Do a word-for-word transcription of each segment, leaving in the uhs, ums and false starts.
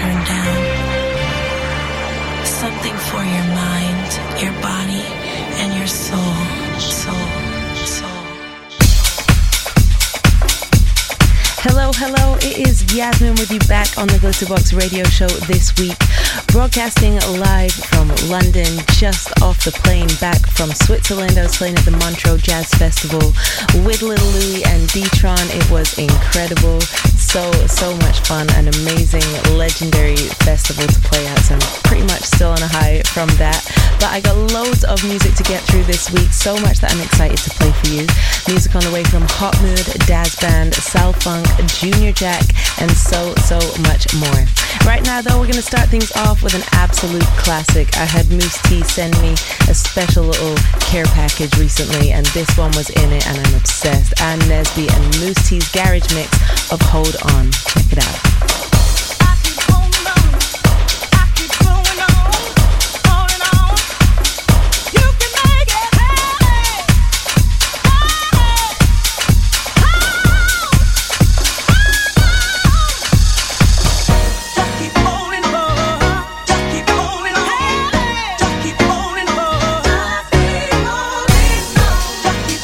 turn down. Something for your mind, your body, and your soul. Soul, soul. Hello, hello, it is Yasmin with you back on the Glitterbox radio show this week, broadcasting live from London, just off the plane back from Switzerland. I was playing at the Montreux Jazz Festival with Little Louie and D-Tron. It was incredible, so, so much fun, an amazing, legendary festival to play at, so I'm pretty much still on a high from that. But I got loads of music to get through this week, so much that I'm excited to play for you. Music on the way from Hot Mood, Daz Band, Sal Funk, Junior Jack, and so, so much more. Right now, though, we're going to start things off with an absolute classic. I had Moose T send me a special little care package recently, and this one was in it, and I'm obsessed. Ann Nesby and Moose T's garage mix of Hold On. Check it out.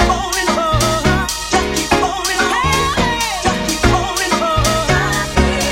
Hey!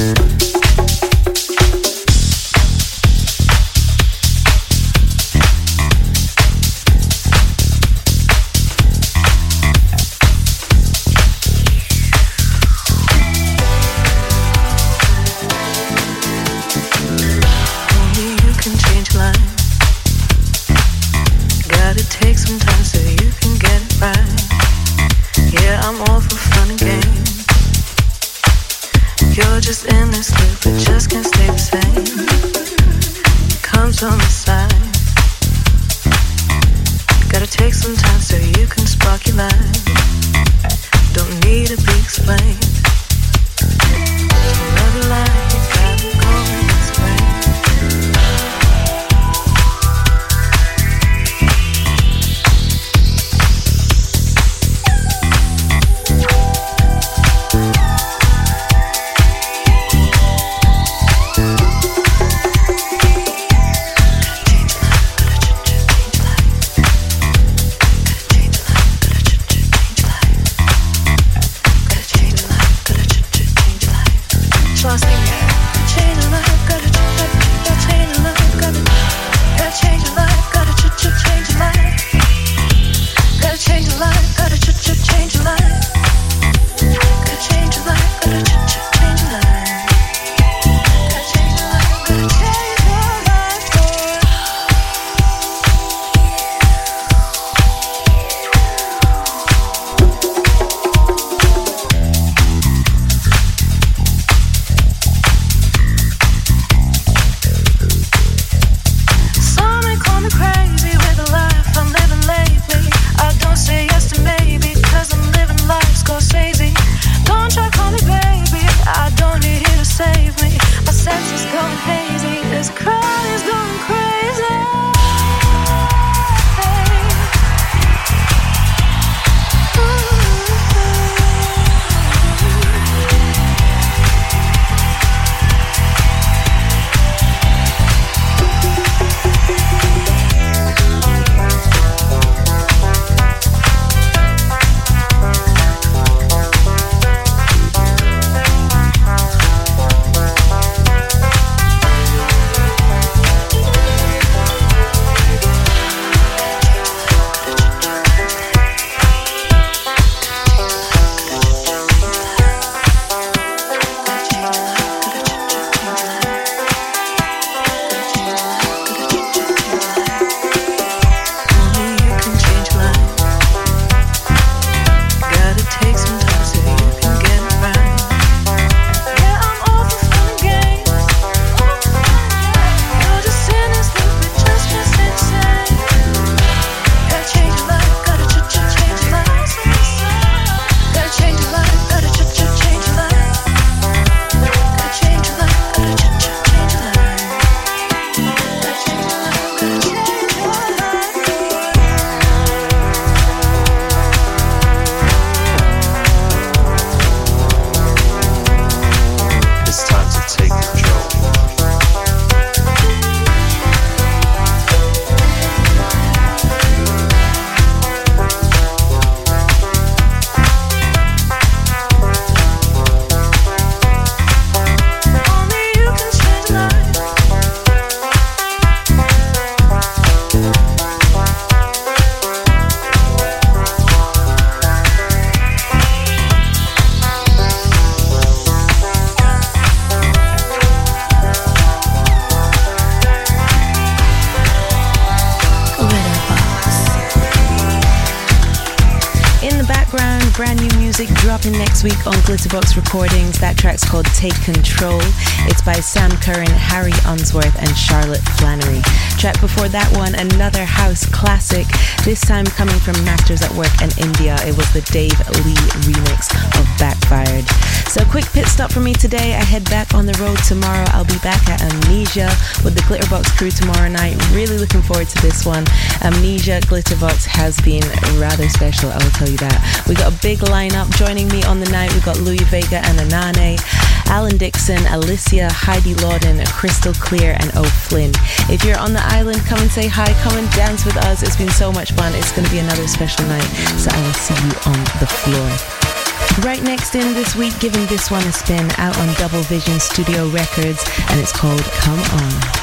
Dropping next week on Glitterbox Recordings. That track's called Take Control. It's by Sam Curran, Harry Unsworth and Charlotte Flannery. Track before that one, another house classic, this time coming from Masters at Work in India. It was the Dave Lee remix of Backfired. So quick pit stop for me today. I head back on the road tomorrow. I'll be back at Amnesia with the Glitterbox crew tomorrow night. Really looking forward to this one. Amnesia Glitterbox has been rather special, I will tell you that. We got a big lineup. Joining me on the night. We've got Louis Vega and Anane, Alan Dixon, Alicia, Heidi Lawden, Crystal Clear, and O'Flynn. If you're on the island, come and say hi, come and dance with us. It's been so much fun. It's going to be another special night, so I will see you on the floor. Right next in this week, giving this one a spin, out on Double Vision Studio Records, and it's called Come On.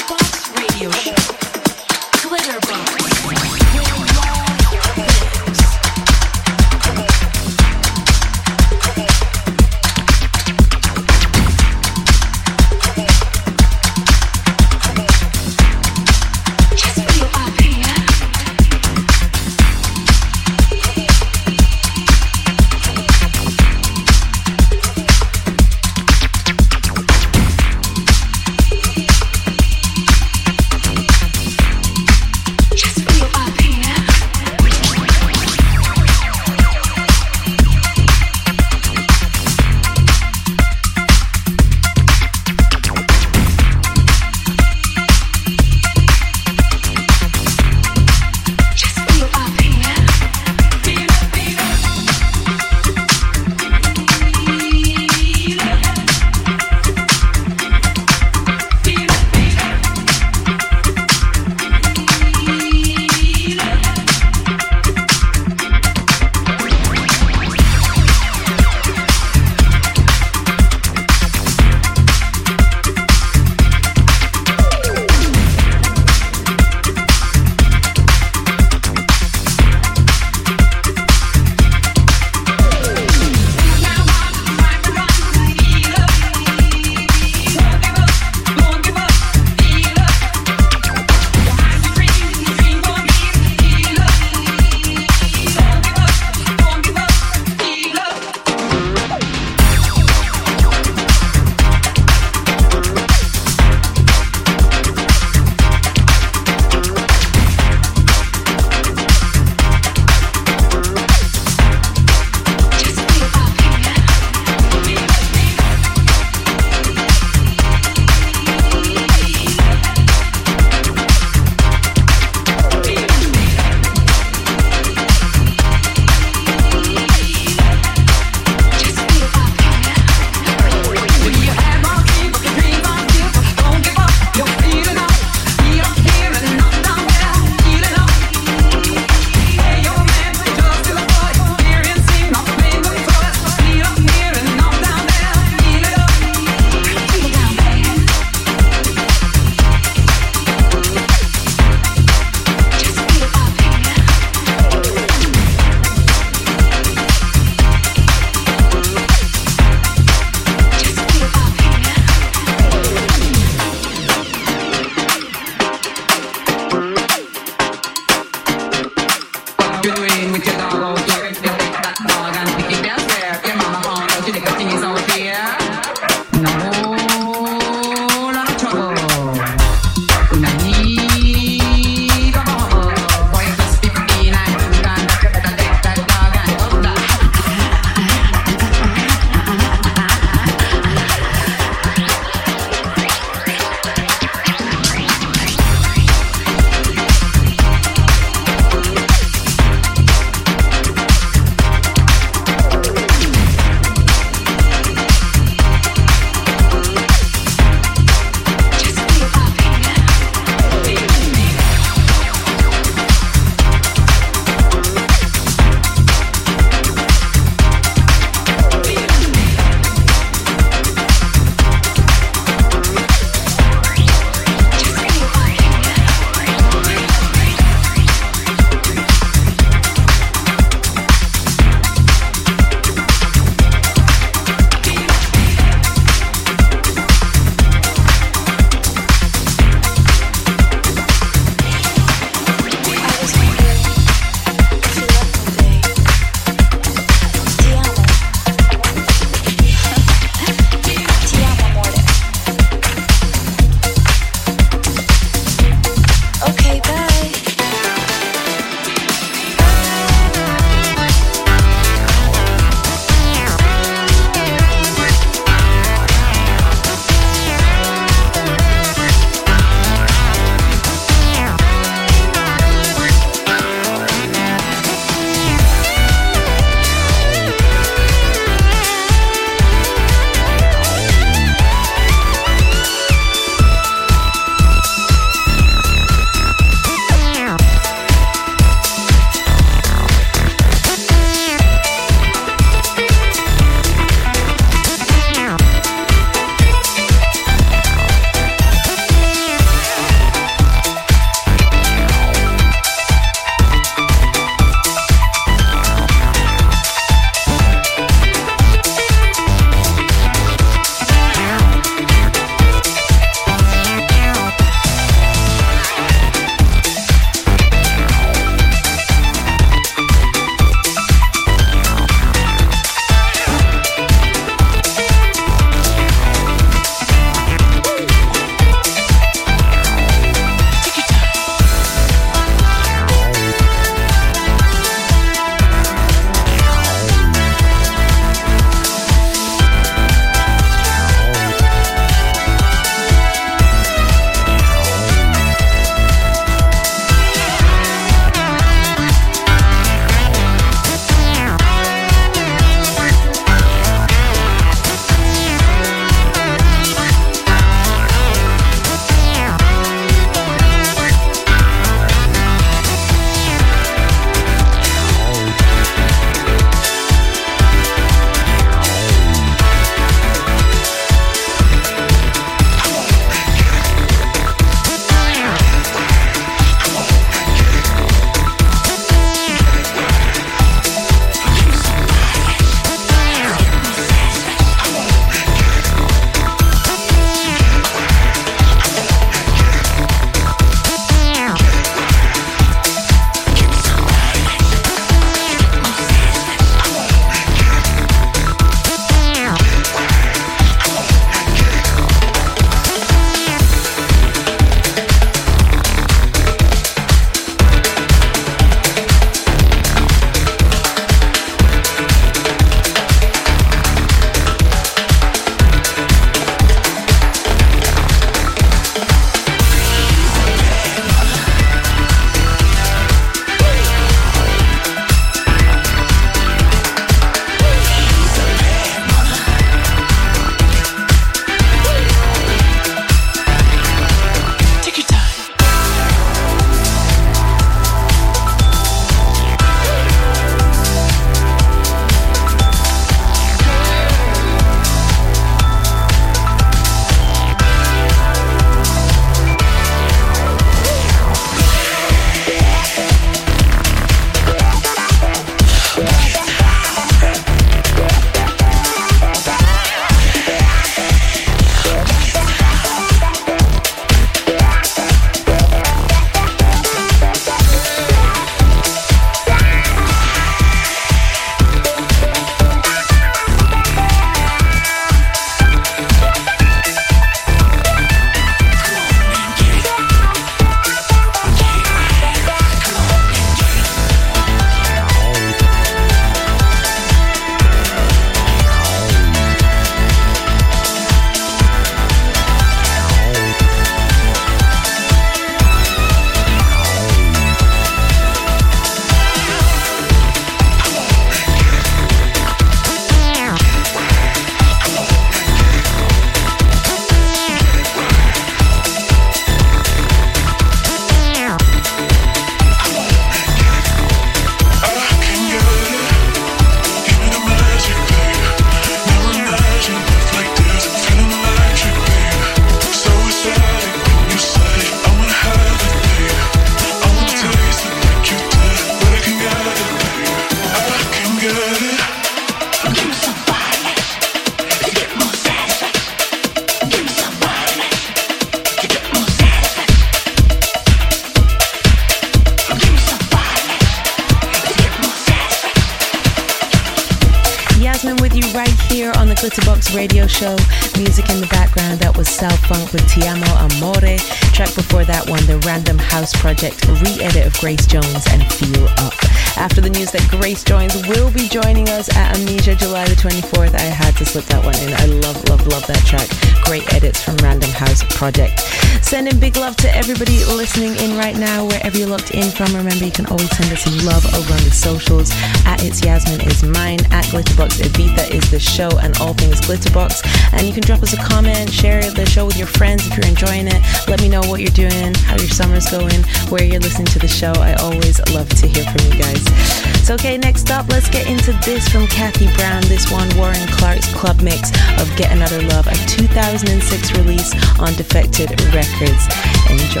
Glitterbox Radio Show. Music in the background, that was South Funk with Ti Amo Amore. Track before that one, the Random House Project re-edit of Grace Jones and Feel Up. After the news that Grace Jones will be joining us at Amnesia July the twenty-fourth, I had to slip that one in. I love, love, love that track. Great edits from Random House Project. Sending big love to everybody listening in right now, wherever you're locked in from. Remember, you can always send us some love over on the socials. At It's Yasmin is mine, at Glitterbox Ibiza is the show, and all things Glitterbox. And you can drop us a comment, share the show with your friends if you're enjoying it. Let me know what you're doing, how your summer's going, where you're listening to the show. I always love to hear from you guys. So okay, next up, let's get into this from Kathy Brown. This one, Warren Clark's club mix of Get Another Love, a two thousand six release on Defected Records. Enjoy.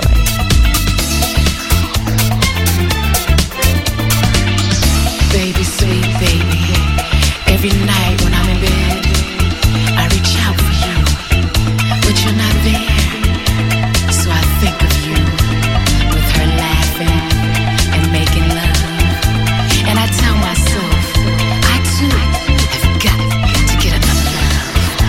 Baby, sweet baby, every night when I'm in bed, I reach out for you, but you're not there. So I think of you, with her laughing and making love. And I tell myself, I too have got to get another love.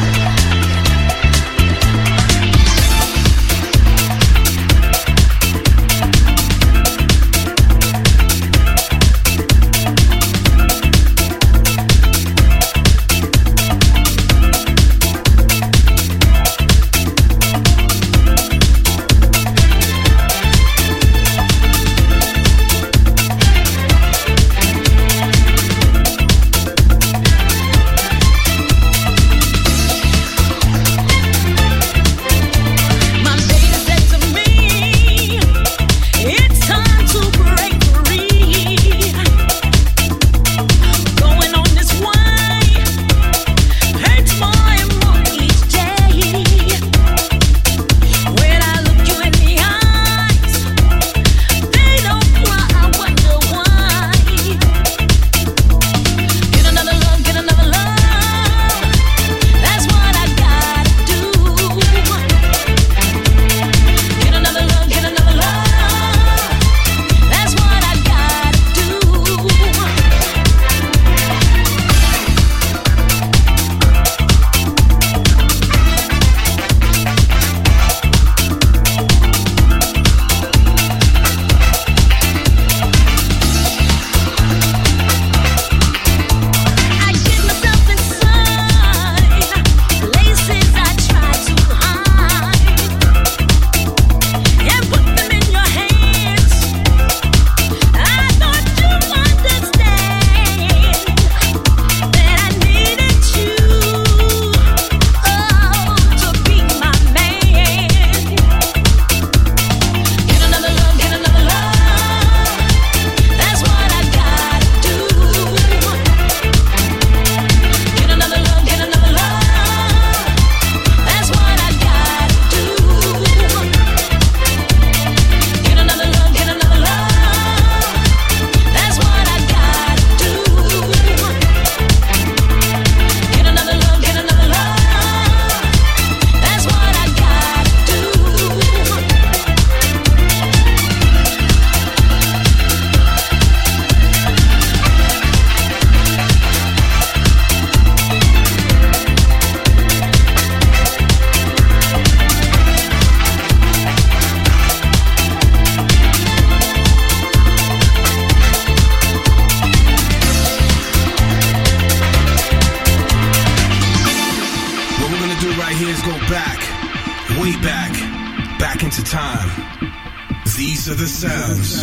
These are the sounds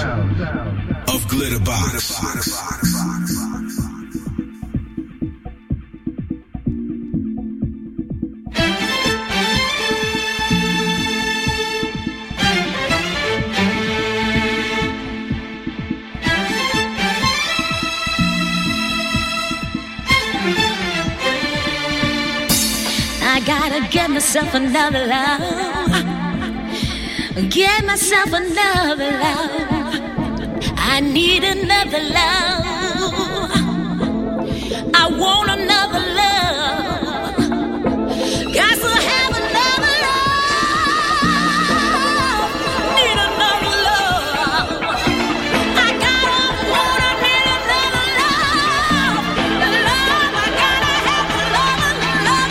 of Glitterbox. I gotta get myself another love. Get myself another love. I need another love. I want another love. Got to have another love. Need another love. I gotta want, I need another love. Love, I gotta have another love.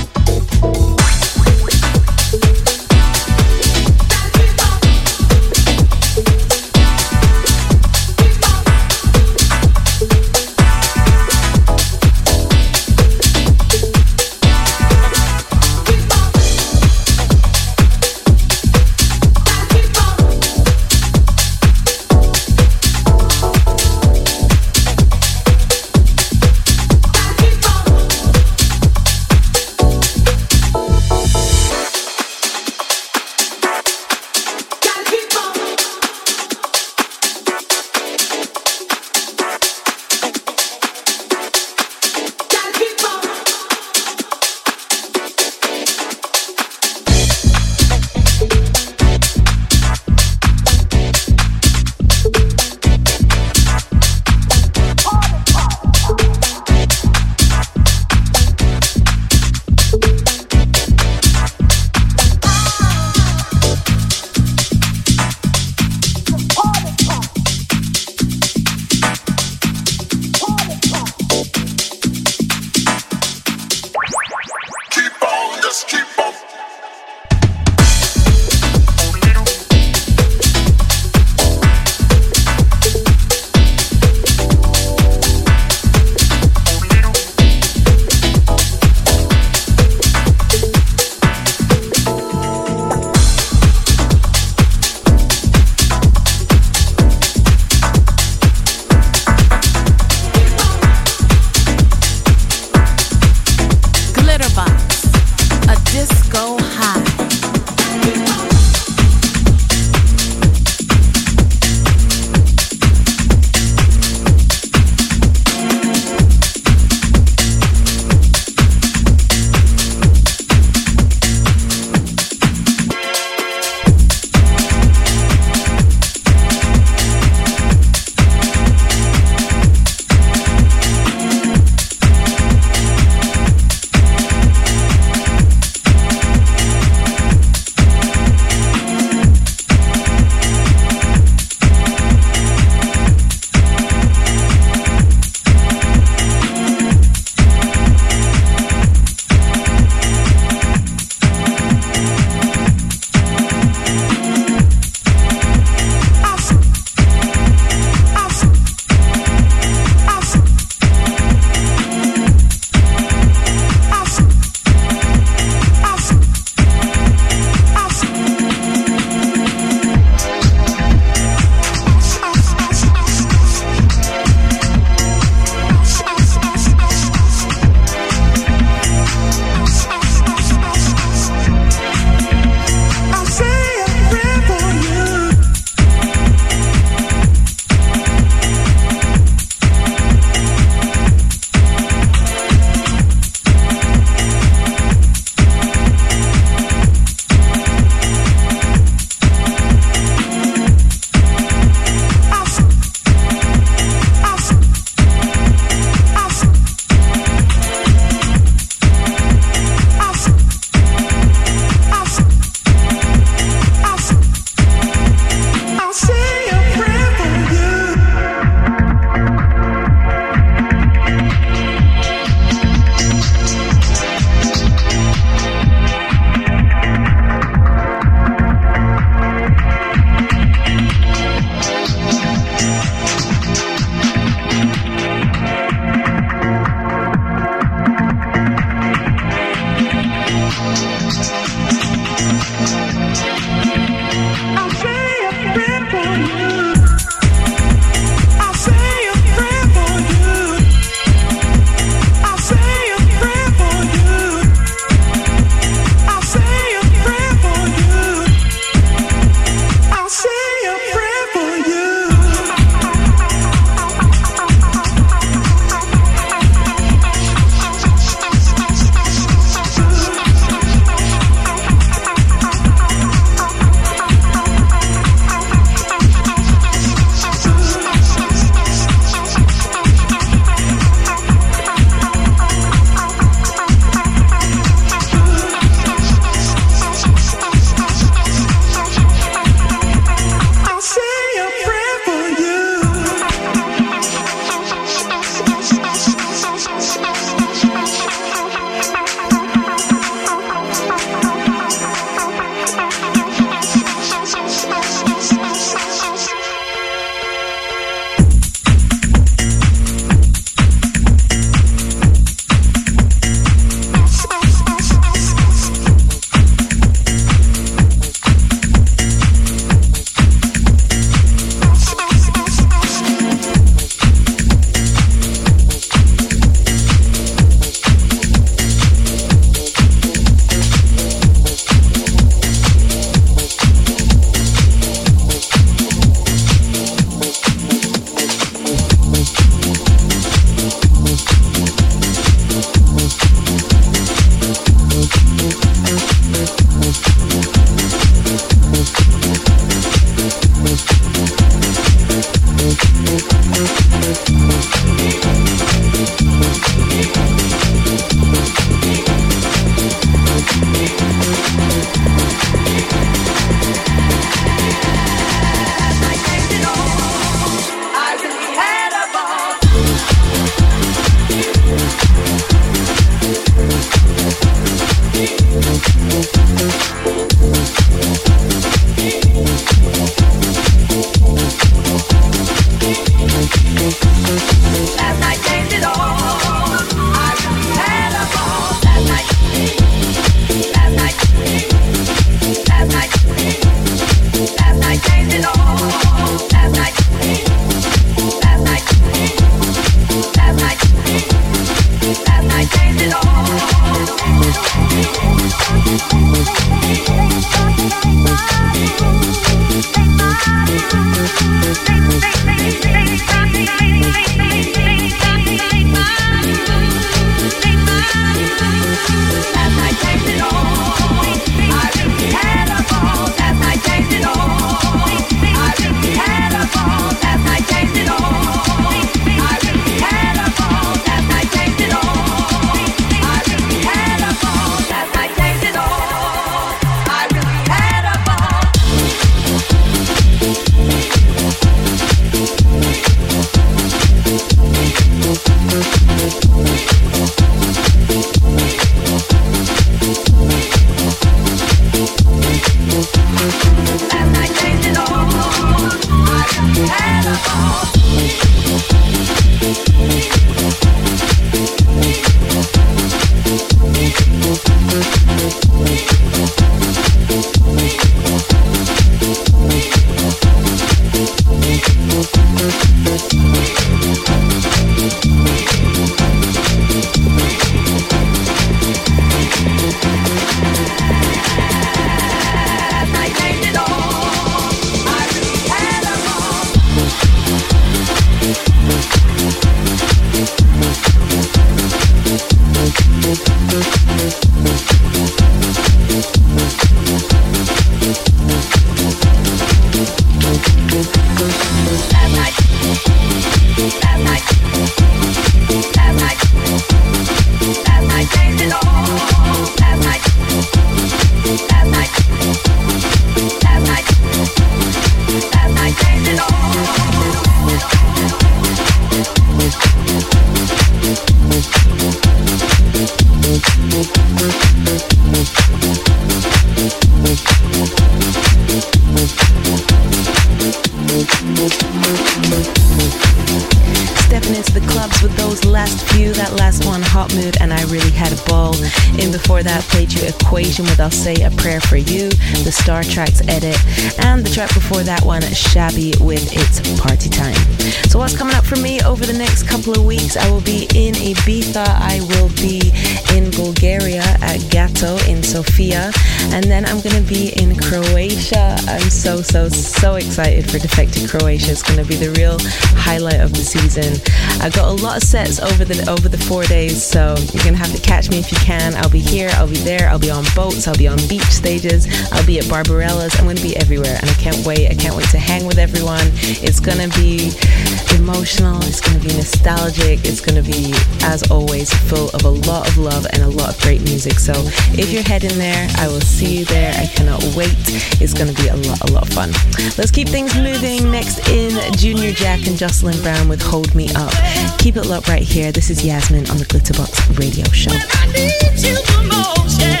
Stepping into the clubs with those last few, that last one, Hot Mood, and I Really Had a Ball. In before that, played you Equation with I'll Say a Prayer for You, the Star Tracks edit, and the track before that one, Shabby with It's Party Time. So what's coming up for me over the next couple of weeks? I will be in Ibiza, I will be in Bulgaria at Gato in Sofia, and then I'm going to be in Croatia. I'm so, so, so excited for Defected Croatia. It's going to be the real highlight of the season. I've got a lot of sets over the over the four days, so you're going to have to catch me if you can. I'll be here, I'll be there, I'll be on boats, I'll be on beach stages, I'll be at Barbarella's. I'm going to be everywhere, and I can't wait. I can't wait to hang with everyone. It's going to be emotional, it's going to be nostalgic, it's going to be, as always, full of a lot of love and a lot of great music. So if you're heading there, I will see you there. I cannot wait. It's going to be a lot, a lot of fun. Let's keep things moving. Next in, Junior Jack and Jocelyn Brown with Hold Me Up. Keep it locked right here. This is Yasmin on the Glitterbox Radio Show. When I need you the most, yeah.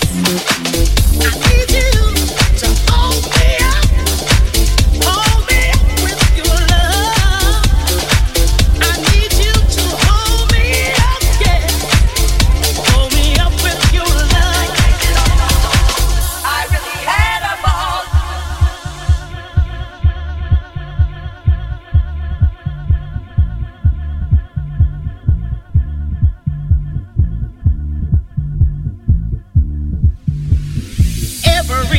I need you to hold me up, hold me up with your love. I need you to hold me up, yeah, hold me up with your love. I really had a ball. Every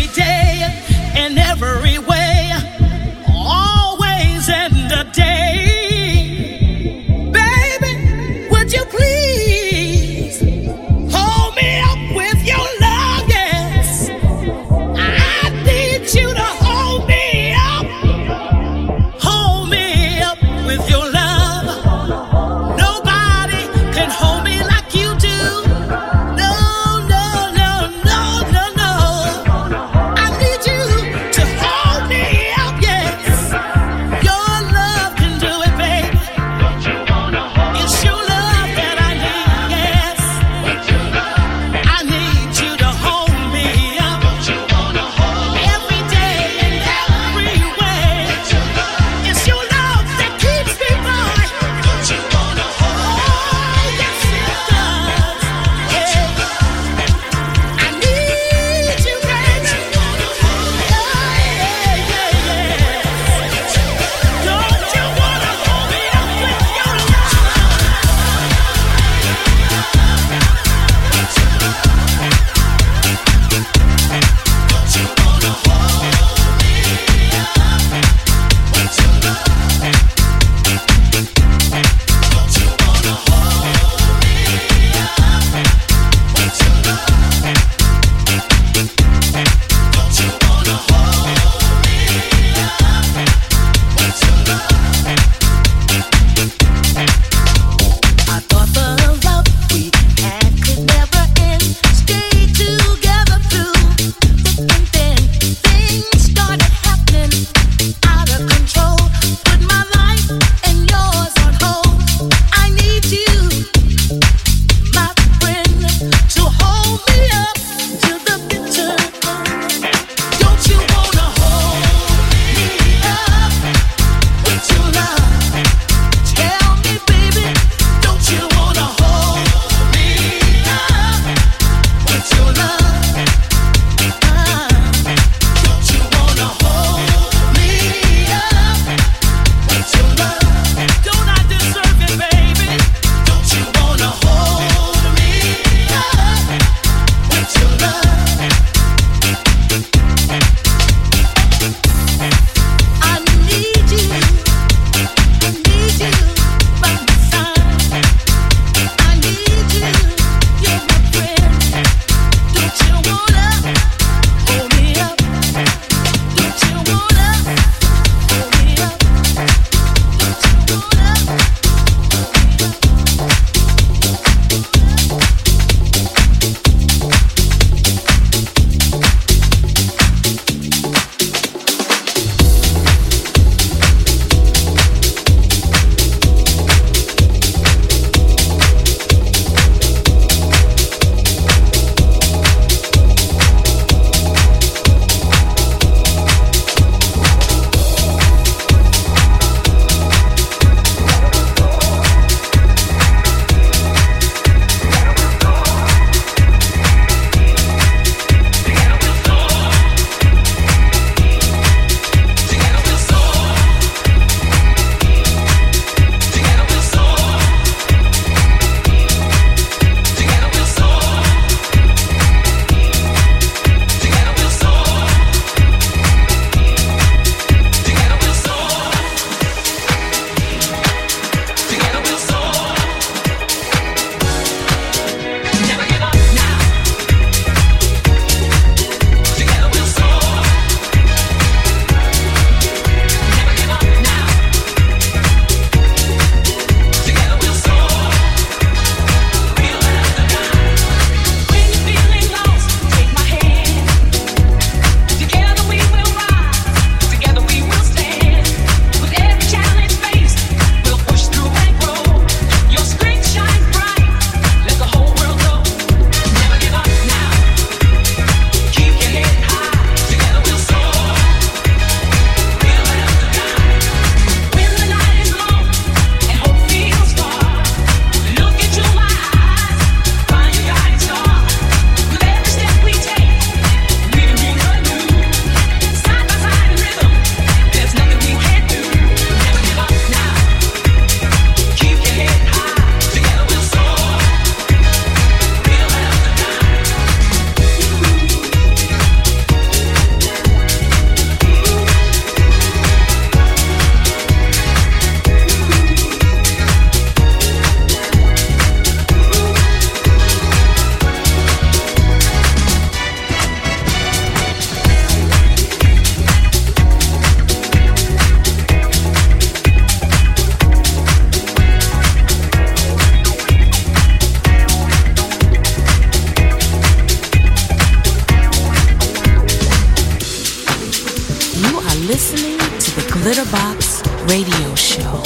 listening to the Glitterbox Radio Show.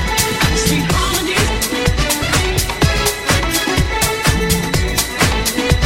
Sweet harmony.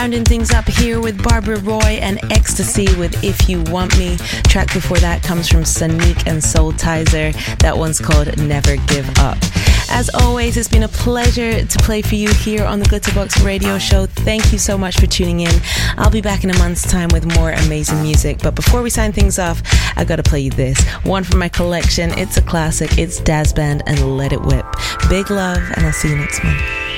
Rounding things up here with Barbara Roy and Ecstasy with If You Want Me. Track before that comes from Sonique and Soul Tizer. That one's called Never Give Up. As always, it's been a pleasure to play for you here on the Glitterbox Radio Show. Thank you so much for tuning in. I'll be back in a month's time with more amazing music. But before we sign things off, I gotta play you this. One from my collection. It's a classic. It's Daz Band and Let It Whip. Big love, and I'll see you next month.